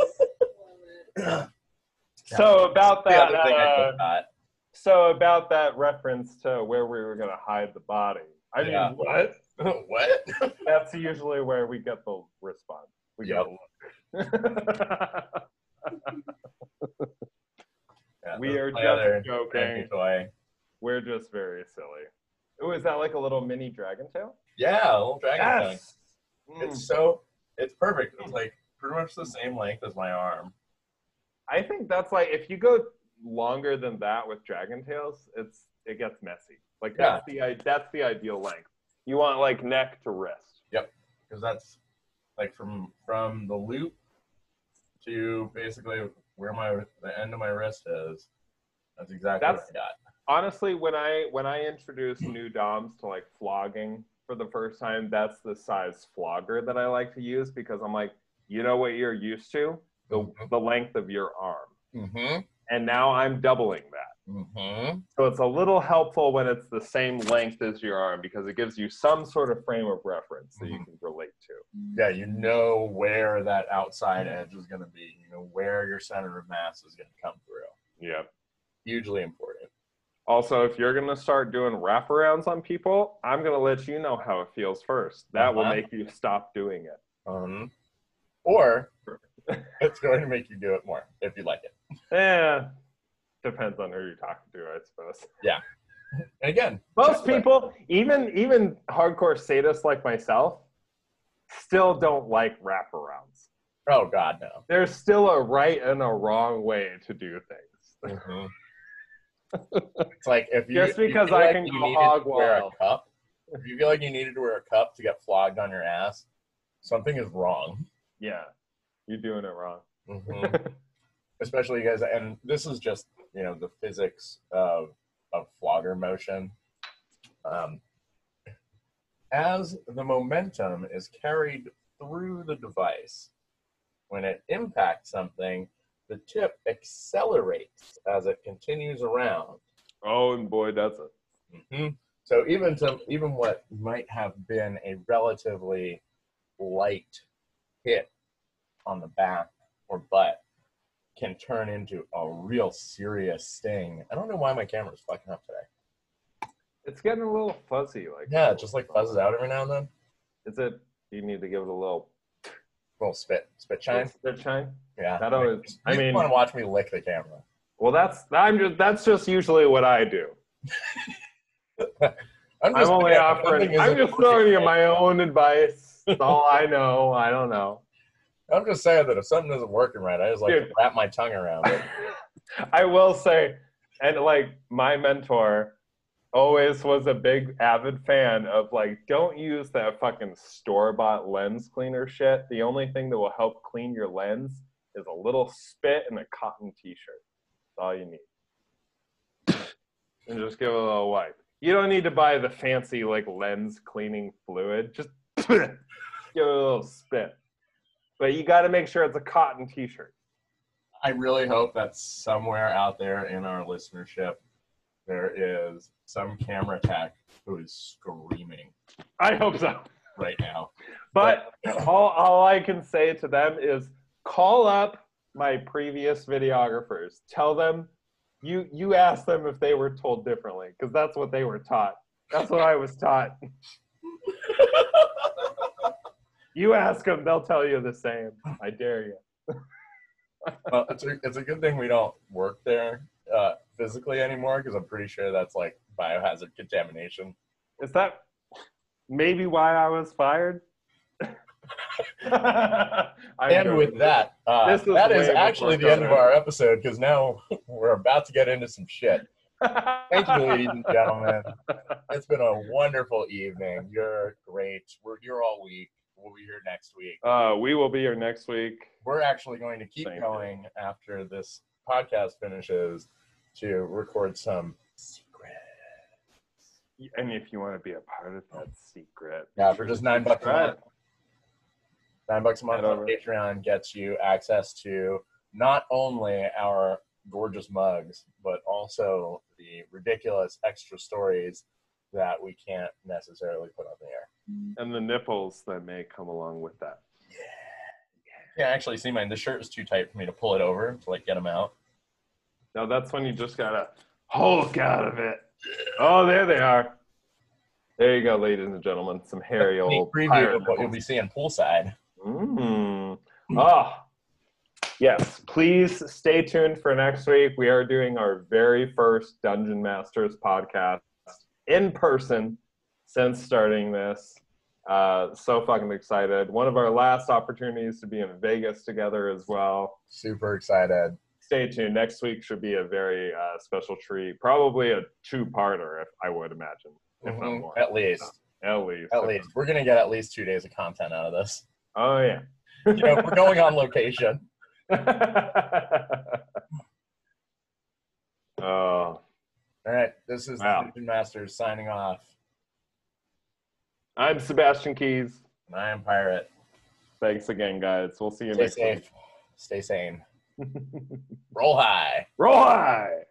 So about The that, other thing I uh, just got. so about that reference to where we were going to hide the body. I mean, Yeah. what? What? That's usually where we get the response. We Yep. get the look. Yeah, We this are is my just other joking. brandy toy. We're just very silly. Oh, is that like a little mini dragon tail? Yeah, a little dragon tongue. Yes. Mm. It's so, it's perfect. It's like pretty much the same length as my arm. I think that's like if you go longer than that with dragon tails, it's it gets messy. Like that's the i- that's the ideal length. You want like neck to wrist. Because that's like from from the loop to basically where my the end of my wrist is. That's exactly That's- what I got. Honestly, when I when I introduce new doms to like flogging for the first time, that's the size flogger that I like to use because I'm like, you know what you're used to? The Mhm. the length of your arm. Mm-hmm. And now I'm doubling that. Mm-hmm. So it's a little helpful when it's the same length as your arm because it gives you some sort of frame of reference that you Mhm. can relate to. Yeah, you know where that outside edge is going to be. You know where your center of mass is going to come through. Yeah. Hugely important. Also, if you're going to start doing wraparounds on people, I'm going to let you know how it feels first. That will Uh-huh. make you stop doing it. Um, or it's going to make you do it more if you like it. Eh, depends on who you're talking to, I suppose. And again, Most check people, even even hardcore sadists like myself, still don't like wraparounds. that. Oh God, no. There's still a right and a wrong way to do things. Mm-hmm. It's like if you Just if you because feel I like can you go needed hog to wear a wild. cup, if you feel like you needed to wear a cup to get flogged on your ass, something is wrong. Yeah, you're doing it wrong. Mhm. Especially you guys, and this is just you know the physics of of flogger motion. Um, as the momentum is carried through the device, when it impacts something, the tip accelerates as it continues around. Oh, and boy, does it. Mm-hmm. So even to even what might have been a relatively light hit on the back or butt can turn into a real serious sting. I don't know why my camera's fucking up today. It's getting a little fuzzy. Like Yeah, it just like fuzzes out every now and then. Is it? You need to give it a little Little spit, spit shine. spit shine. Yeah. That always- You I mean- want to watch me lick the camera. Well, that's I'm just that's just usually what I do. I'm, I'm only saying, offering. nothing I'm isn't just throwing you working my own advice. That's all I know. I don't know. right. I'm just saying that if something isn't working right, I just like Dude. to wrap my tongue around it. I will say, and like my mentor always was a big avid fan of like, don't use that fucking store-bought lens cleaner shit. The only thing that will help clean your lens is a little spit and a cotton t-shirt. That's all you need. And just give it a little wipe. You don't need to buy the fancy like lens cleaning fluid. Just give it a little spit. But you got to make sure it's a cotton t-shirt. I really hope that somewhere out there in our listenership, there is some camera tech who is screaming I hope so. right now. But all, all I can say to them is call up my previous videographers. Tell them, you you ask them if they were told differently, because that's what they were taught. That's what I was taught. You ask them, they'll tell you the same. I dare you. Well, it's a, it's a good thing we don't work there uh, physically anymore, because I'm pretty sure that's like biohazard contamination. Is that maybe why I was fired? And with that, uh, This is that is way actually before the end of COVID. our episode, because now we're about to get into some shit. Thank you, ladies and gentlemen. It's been a wonderful evening. You're great. We're here all week. We'll be here next week. Uh, we will be here next week. We're actually going to keep Thank going after this podcast finishes to record some secrets. And if you want to be a part of that secret, Yeah, for just nine bucks a Right. month. Nine bucks a month Head on over. Patreon gets you access to not only our gorgeous mugs, but also the ridiculous extra stories that we can't necessarily put on the air. and the nipples that may come along with that. You can actually see mine. The shirt is too tight for me to pull it over to like get them out. Now that's when you just gotta Hulk out of it. Oh, there they are. There you go, ladies and gentlemen. Some hairy Sneak old preview pirate of what you'll nipples. be seeing poolside. Mm. Oh, yes. Please stay tuned for next week. We are doing our very first Dungeon Masters podcast in person since starting this. Uh, so fucking excited. One of our last opportunities to be in Vegas together as well. Super excited. Stay tuned. Next week should be a very uh, special treat. Probably a two-parter, if I would imagine. If not Mhm. more. At least. At least. At least. We're going to get at least two days of content out of this. Oh, yeah. You know, we're going on location. Oh, All right. This is Wow. Dungeon Masters signing off. I'm Sebastian Keys. And I am Pirate. Thanks again, guys. We'll see you Stay next safe. week. Stay sane. Roll high. Roll high!